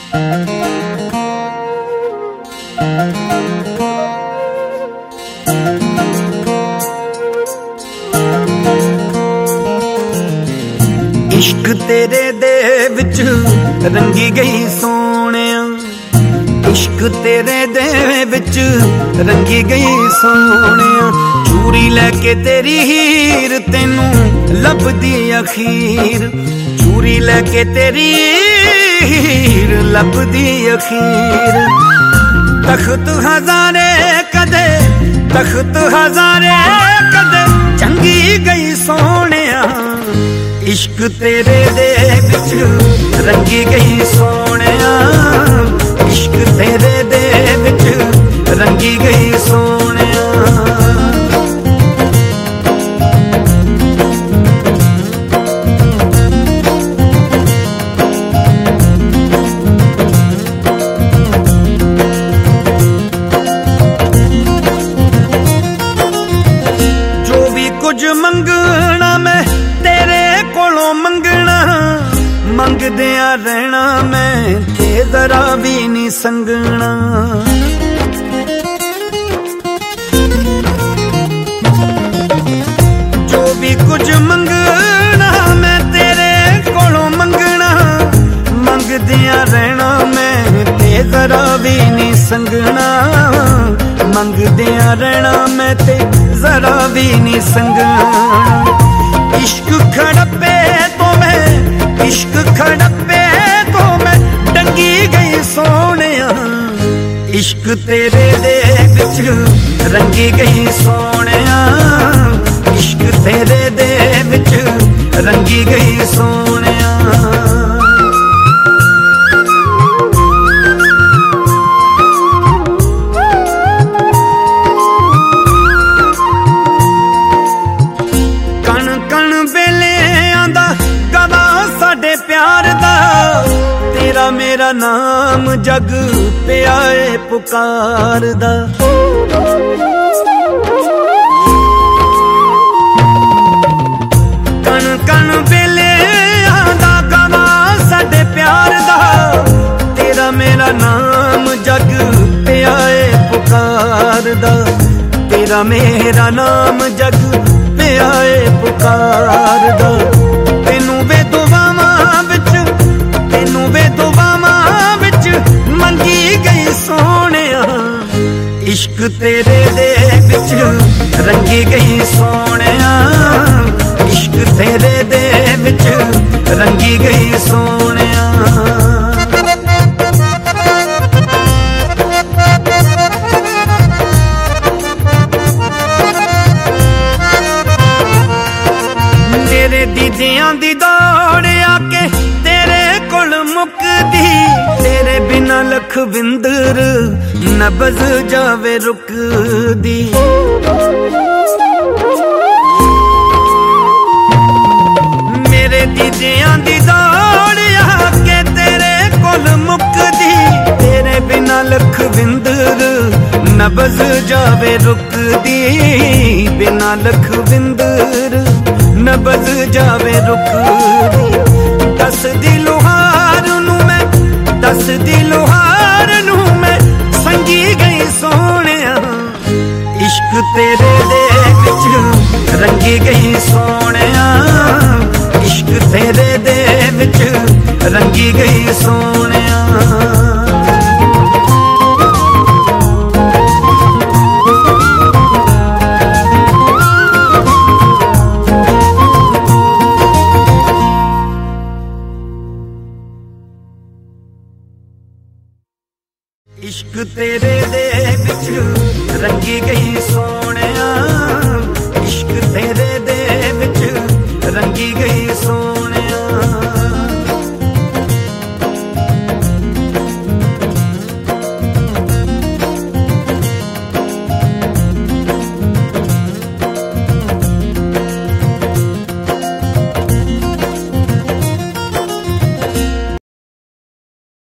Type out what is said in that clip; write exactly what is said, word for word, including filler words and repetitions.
इश्क तेरे दे विच रंगी गई सोहणिया, इश्क तेरे दे विच रंगी गई सोहणिया। चूरी लैके तेरी हीर तेनू लभदी अखीर, चूरी लैके तेरी हीर लभदी अखीर। तख्त हजारे कदे तख्त हजारे कदे चंगी गई सोहणिया। इश्क तेरे दे विच रंगी गई सोहणिया, इश्क तेरे दे विच रंगी गई सोहणिया। जो भी कुछ मंगना मैं तेरे कोलों मंगना, मंगदिया रहना मैं ते जरा भी नहीं संगना। जो भी कुछ मंगना मैं तेरे कोलों मंगना, मंगदिया रहना मैं ते जरा भी नहीं संगना। मंगदिया रहना मैं ते जरा भी नहीं संगना। इश्क खड़पे तो मैं इश्क खड़पे तो मैं डंगी गई सोहणिया। इश्क तेरे दे विच रंगी गई सोहणिया, इश्क तेरे दे विच रंगी गई सोहणिया। मेरा नाम जग पे आए पुकारदा, कण कण वेले आंदा गवा साडे प्यार दा। तेरा मेरा नाम जग पे आए पुकारदा, तेरा मेरा नाम जग पे आए पुकारदा। तेनू वे दुआवां विच तेनू वे दुआवां विच मंगी गई सोहणिया। इश्क तेरे दे विच रंगी गई सोहणिया, इश्क तेरे दे विच रंगी गई सोहणिया। मेरे दीदियां दी दौड़ आके तेरे कोल मुकदी, तेरे बिना लखविंदर नबज जावे रुकदी। मेरे दीदियां दी दौड़ आके तेरे कोल मुकदी, तेरे बिना लखविंदर नबज जावे रुकदी। बिना लखविंदर नबज जावे रुकदी। दस दी लोहार नू मैं दस दी लोहार नू मैं संगी गई सोहणिया। इश्क तेरे दे विच रंगी गई सोहणिया, इश्क तेरे दे विच रंगी गई सोहणिया। इश्क तेरे दे विच रंगी गई